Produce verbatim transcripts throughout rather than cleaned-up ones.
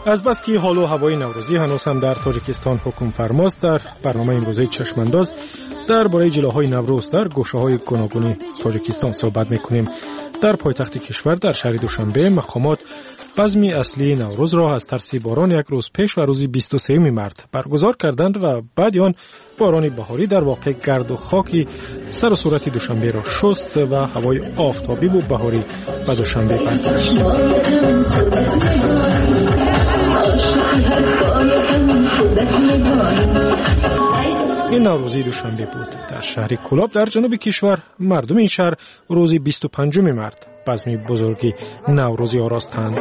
از بس که حال و هوای نوروزی هنوز هم در تاجیکستان حکم فرماست، در برنامه امروزه چشمانداز درباره جلوه‌های نوروز در گوشه‌های گوناگون تاجیکستان صحبت می‌کنیم. در پایتخت کشور در شهر دوشنبه مقامات بزم اصلی نوروز را از ترس باران یک روز پیش و روز بیست و سوم مارس برگزار کردند و بعد آن باران بهاری در واقع گرد و خاکی سر و صورت دوشنبه را شست و هوای آفتابی و بهاری به دوشنبه برگشت. این نوروزی دوشنبه بود. در شهر کولاب در جنوب کشور مردم این شهر روز بیست و پنجم مارس بزم بزرگی نوروزی آراستند.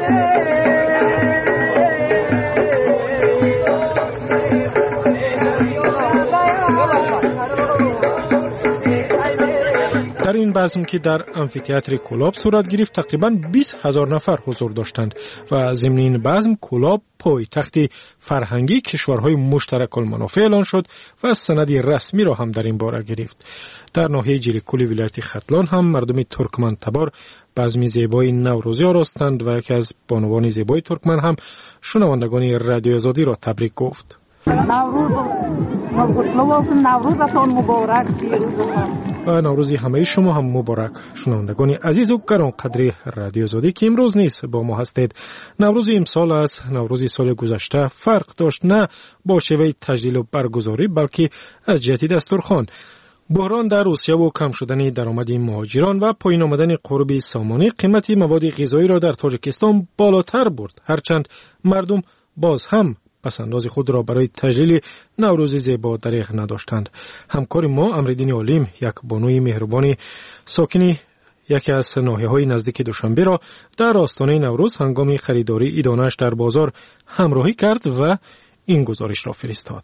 در این بزم که در امفی‌تئاتر کولاب صورت گرفت تقریباً بیست هزار نفر حضور داشتند و ضمن این بزم کولاب پایتخت فرهنگی کشورهای مشترک المنافع اعلان شد و سند رسمی را هم در این باره گرفت. در ناحیه جلیکولی ولایت ختلان هم مردم ترکمن تبار بزم زیبای نوروزی آراستند و یکی از بانوان زیبای ترکمن هم شنوندگان رادیو آزادی را تبریک گفت. نوروز نوروزتان مبارک. و نوروزی همه شما هم مبارک. شنوندگان عزیز و گرانقدر رادیو آزادی که امروز نیست با ما هستید. نوروز امسال از نوروز سال گذشته فرق داشت، نه با شیوه تجلیل و برگزاری بلکه از جهت دستورخوان. بحران در روسیه و کم شدن درآمد مهاجران و پایین آمدن قرب سامانه قیمت مواد غذایی را در تاجیکستان بالاتر برد، هرچند مردم باز هم پسنداز خود را برای تجلیل نوروز زیبا دریغ نداشتند. همکار ما امردین علیم، یک بانوی مهربان ساکن یکی از ناحیه‌های نزدیک دوشنبه را در آستانه نوروز هنگام خریداری ایدانش در بازار همراهی کرد و این گزارش را فرستاد.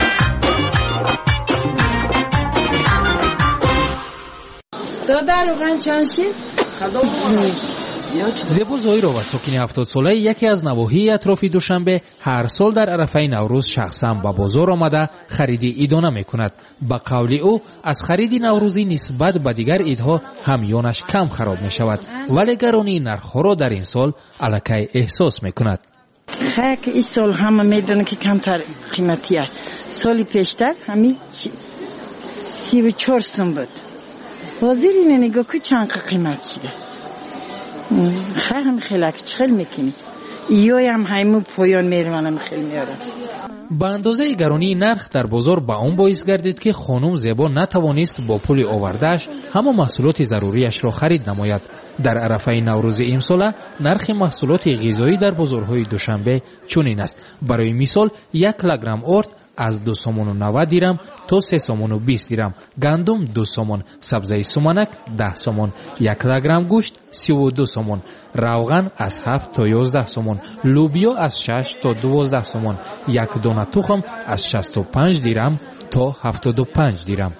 زیبا زایرова ساکن هفتاد ساله یکی از نواحی اطراف دوشنبه هر سال در عرفه نوروز شخصا به بازار آمده خرید ایدانه میکند. به قول او از خرید نوروزی نسبت به دیگر عیدها همیانش کم خراب می شود، ولی گرانی نرخ‌ها را در این سال الکی احساس میکند. خیلی این سال همه میدونن که کمتر قیمتیه. سالی پیشتر همین سی و چهار سوم بود. بازار اینه نگاه که چند قیمت شده. خیلی هم خیلی خیلی میکنی ایوی هم همون پایان میرونم خیلی میارم. به اندازه گرانی نرخ در بازار با اون باعث گردید که خانم زیبا نتوانست با پول آورده‌اش همه محصولات ضروریش را خرید نماید. در عرفه نوروز امسال نرخ محصولات غذایی در بازارهای دوشنبه چنین است. برای مثال یک کیلوگرم آرد از دو سومن و نود دیرم تا سه سومن و بیست دیرم، گندم دو سومن، سبزی سومنک ده سومن، یک کیلوگرم گوشت سی و دو سومن، روغن از هفت تا یازده سومن، لوبیا از شش تا دوازده سومن، یک دانه تخم از شصت و پنج دیرم تا هفتاد و پنج دیرم.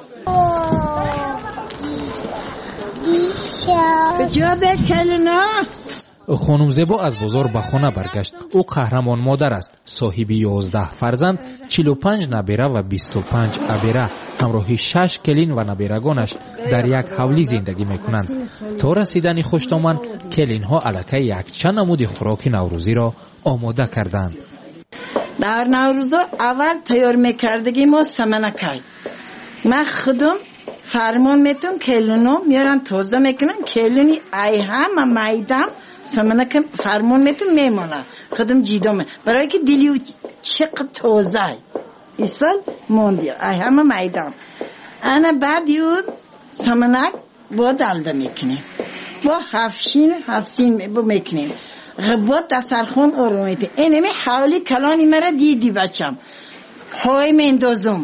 بجا بکلنا خانم زیبا از بازار به خانه برگشت. او قهرمان مادر است، صاحب یازده فرزند، چهل و پنج نبیره و بیست و پنج ابیره. همراه شش کلین و نبیرگانش در یک حولی زندگی میکنند. تا رسیدن خوشتامن کلین ها الکی یک چند نمود خوراک نوروزی را آماده کردند. در نوروز اول تیار میکردگی ما سمنکی. من خودم فرمان میتونم کلونو میارن تازه میکنن، کلونی ای هم میدم سمنک فرمان میتونم میمانه خودم جیدم برای که دیلیو چقدر تازه این سال موندی ای هم میدم انا بعد یو سمنک با دلده میکنیم با هفشین هفشین میکنیم غبات دسترخون آرومیتی اینمی حالی کلانی مرا دیدی بچم های میندازم.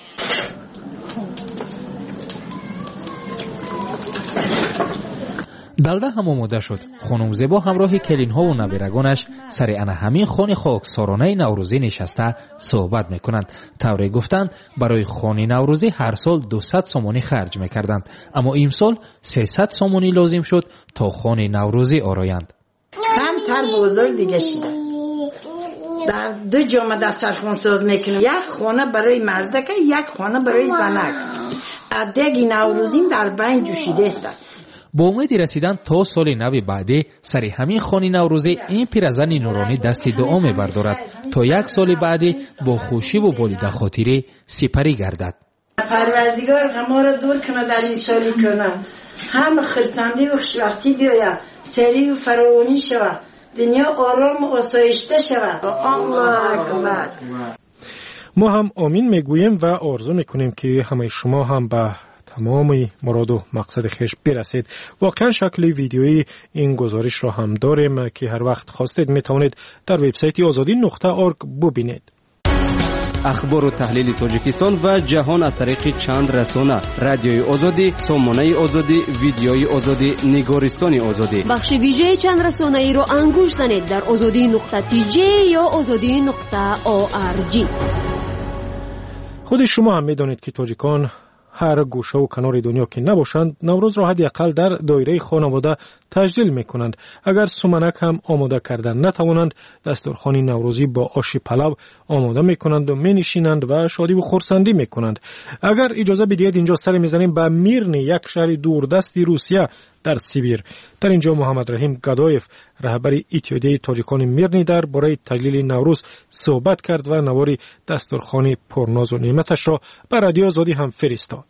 دلده هم آماده شد. خانم زیبا همراه کلین ها و نبیرگانش سر انا همین خانه خاکسارانه نوروزی نشسته صحبت میکنند. طوری گفتند برای خانه نوروزی هر سال دویست سومانی خرج میکردند، اما امسال سیصد سومانی لازم شد تا خانه نوروزی آرایند. کمتر بزرگ دیگه شده. در دو جامعه دسترخوان ساز میکنیم، یک خانه برای مردک یک خانه برای زنک. ادگی نوروزی در بین جوشیده است. با امید رسیدن تا سال نو بعدی سر همین خوانی نوروزی این پیرزن نورانی دستی دعا می‌بردارد تا یک سال بعدی با خوشی و بالیده خاطری سپری گردد. پروردگار ما را دور کنه در این سالی کنه، هم خرسندی و خوشبختی بیاید، سری و فراوانی شود، دنیا آرام و آسایشته شود. الله اکبر. ما هم آمین میگوییم و آرزو میکنیم که همه شما هم به تمام مراد و مقصد خیش برسید. واقعا شکل ویدیویی این گزارش را هم داریم که هر وقت خواستید میتوانید در وبسایت آزادی نقطه اورگ ببینید. اخبار و تحلیل تاجیکستان و جهان از طریق چند رسانه: رادیوی آزادی، سامانه آزادی، ویدیوی آزادی، نگارستان آزادی. بخش ویژه چند رسانه ای رو انگوش زنید در آزادی نقطه تی جی یا آزادی نقطه او آر جی. خود شما هم میدانید که تاجیکان هر گوشه و کنار دنیا که نباشند نوروز را حداقل در دایره خانواده تجلیل میکنند. اگر سومنک هم آماده کردن نتوانند، دسترخوان نوروزی با آش پلو آماده میکنند و مینشینند و شادی و خرسندی میکنند. اگر اجازه بدهید اینجا سر میزنیم به میرن، یک شهر دوردستی روسیه در سیبیر. در اینجا محمد رحیم گدایف، رهبر اتحادیه تاجیکان میرنی، در برای تجلیل نوروز صحبت کرد و نواری دسترخوان پرناز و نعمتش را به رادیو آزادی هم فرستاد.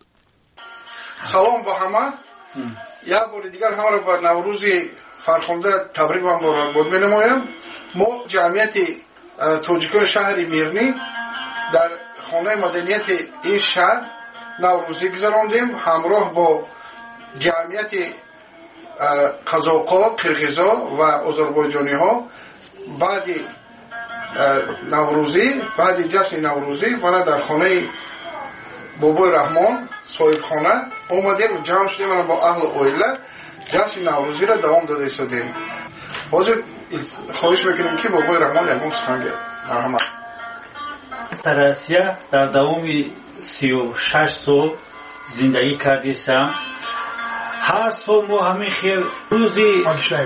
سلام با همه. یک بار دیگر همه را به نوروز فرخنده تبریک و مبارکباد می‌نمایم. ما جمعیت تاجیکان شهر میرنی در خانه مدنیت این شهر نوروزی گذراندیم همراه با جمعیت قزاق‌ها، قرغیزها و آذربایجانی‌ها. بعد نوروزی، بعد جشن نوروزی ما در خانه بابای رحمان صاحب خانه اومدیم، جمع شدیم با اهل اویله جشن نوروزی را دوام داده ایستادیم. حاضر خواهش میکنیم که بابای رحمان یکم سخن گوید. مرحمت. در آسیا در دوام سی و شش سال زندگی کردیم. هر سال ما همین خیل روزی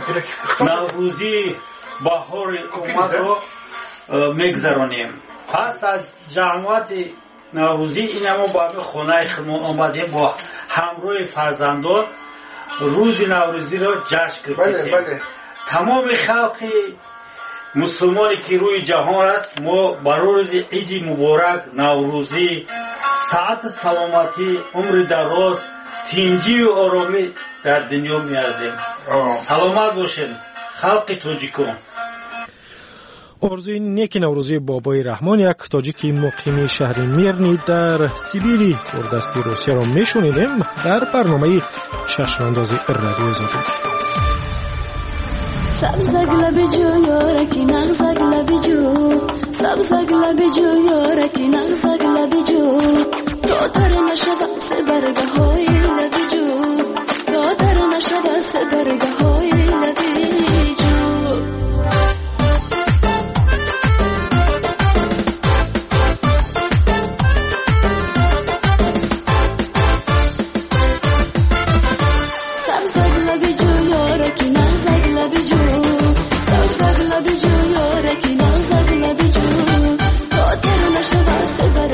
نوروزی بهار اومد رو میگذرانیم. پس از جمعیت نوروزی این ما با خانه خودمون آمدیم با همراه فرزندان روز نوروزی را جشن گرفتیم. بله بله. تمام خلق مسلمانی که روی جهان است ما برای روز عید مبارک نوروزی سعادت، سلامتی، عمر دراز، تینجی و آرامی در دنیا میارزیم. سلامت باشین خلق تاجیکان. آرزوی نیک نوروزی بابای رحمان، یک تاجیک مقیم شهر میرنی در سیبیری دوردستی روسیه را میشنیدیم در برنامه چشم اندازی رادیو آزادی. سبزک لب جو یارکی نغزک لب جو، سبزک لب جو یارکی نغزک لب جو، دادر نشود سبرگه های لب جو، دادر نشود سبرگه های لب جو. But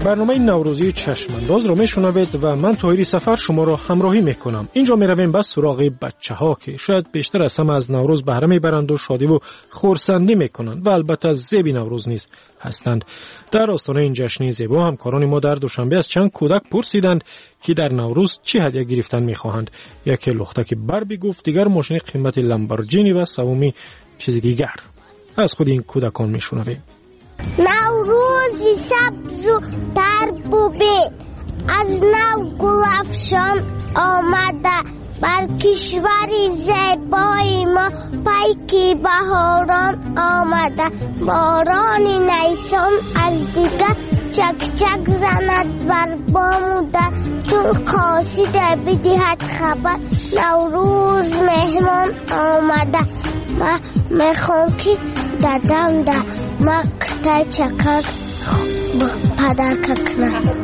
برنامه نوروزی چشمانداز رو میشنوید و من طاهری سفر شما رو همراهی میکنم. اینجا میرویم بس سراغ بچه ها که شاید بیشتر از همه از نوروز بهره میبرند و شادی و خرسندی میکنند و البته زیبی نوروز نیز هستند. در آستانه این جشن زیبا همکاران ما در دوشنبه از چند کودک پرسیدند که در نوروز چه هدیه گرفتن میخواهند. یکی لختک بربی گفت، دیگر ماشین قیمت لامبورجینی و سومی چیز دیگر. از خود این کودکان میشنویم. نوروزی سبز و تربوبه از نو گلفشان آمده، بر کشوری زیبای ما پیکی بهاران آمده. بارانی نیسان از دیگر چک چک زند بر باموده، چون قاصده بدهد خبر نوروز مهمان آمده. ما میخوام که دادم ده مقطع چکر پدر ککنم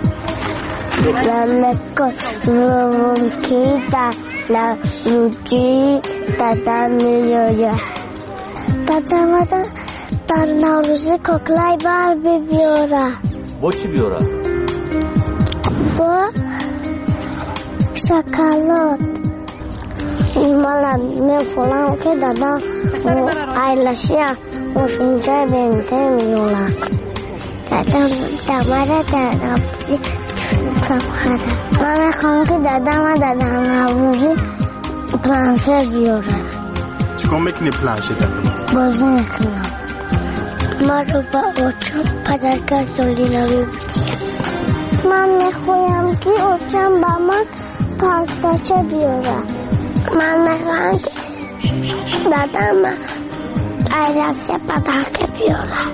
نمکم که در نوروزی دادم میلیویه دادم در نوروزی ککلای بر بیاره. با چی بیاره؟ با شکلات. مالا میفولم که دادم ایلاشیا مشونجای بنته میولم دادم دماره در نوروزی سبخره. من میخوام که دادم و دادم نوروزی پلانسر بیاره. چکار میکنی پلانسر دادم؟ بازی میکنم. من رو با اوچم پدرگاه دولی نوی بیدیم. من میخوایم که اوچم با من پاستاچه بیاره. من میخوایم که دادم ایرسی پدرگاه بیاره.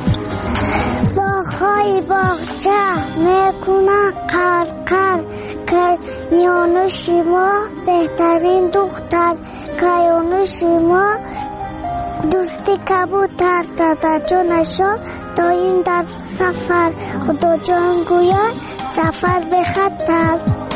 زاخای باغچه میکنه قرقر که نیانو شما بهترین دختر که نیانو شما دوستی کبوتر داده جونشو دایم در سفر خدا جان گوید سفر به خطر.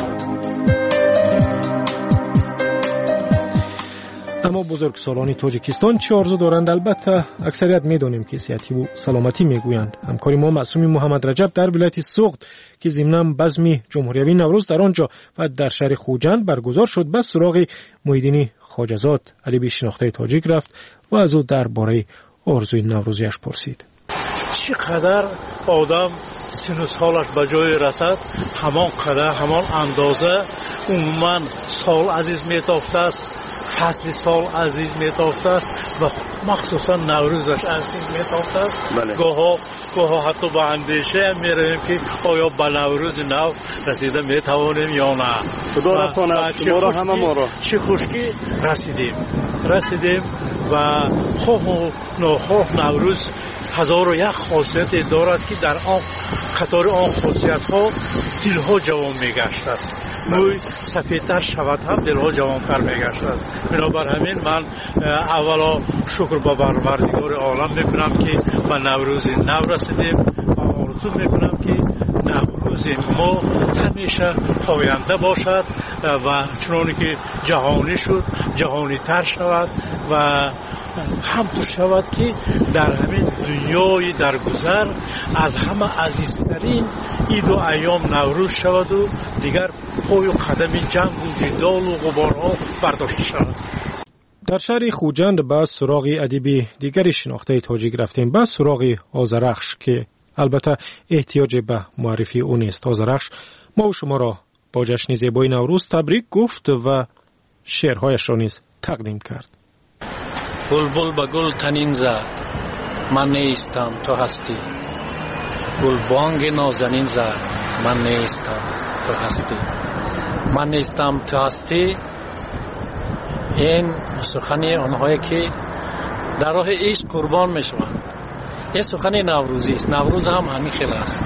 اما بزرگسالان تاجیکستان چه آرزو دارند؟ البته اکثریت میدونیم که صحتی و سلامتی میگویند. همکاری ما معصومی محمد رجب در ولایت سوخت که ضمناً بزم جمهوری نوروز در آنجا و در شهر خوجند برگزار شد، بس سراغ محیدین خواجه‌زاد ادیب شناخته تاجیک رفت و از او درباره آرزوی نوروزیش پرسید. چقدر آدم سن و سالش به جای رسد همان قدر همان اندازه عموما سال عزیز میتافته است، فصل سال عزیز میتافته است و مخصوصا نوروزش عزیز میتافته است. بله. گاها گاها حتی با اندیشه میرویم که آیا به نوروز نو رسیده میتوانیم یا نه. خدا رساند شما را همه ما را. چه خوشکی رسیدیم رسیدیم و خواه و ناخواه نوروز هزار و یک خاصیت دارد که در آن قطار آن خاصیت ها دلها جوان میگشت است. موی سفیدتر شود هم دلها جوانتر میگشت است. بنابر همین من اولا شکر با پروردگار عالم میکنم که به نوروز نو رسیدیم و آرزو میکنم که نوروز ما همیشه پاینده باشد و چنانی که جهانی شد جهانی تر شود و همطور شود که در همین دنیای درگذر از همه عزیزترین عید و ایام نوروز شود و دیگر پای و قدم جنگ و جدال و غبارها برداشته شود. در شهر خوجند با سراغ ادیب دیگری شناخته تاجیک رفتیم، با سراغ آذرخش که البته احتیاج به معرفی او نیست. آذرخش ما و شما را با جشن زیبای نوروز تبریک گفت و شعرهایش را نیز تقدیم کرد. بلبل به گل تنین زد من نیستم تو هستی، گل بانگ نازنین زد من نیستم تو هستی، من نیستم تو هستی. این سخنی آنهایی که در راه عشق قربان می شوند. این سخنی نوروزی است. نوروز هم همین خیلی است.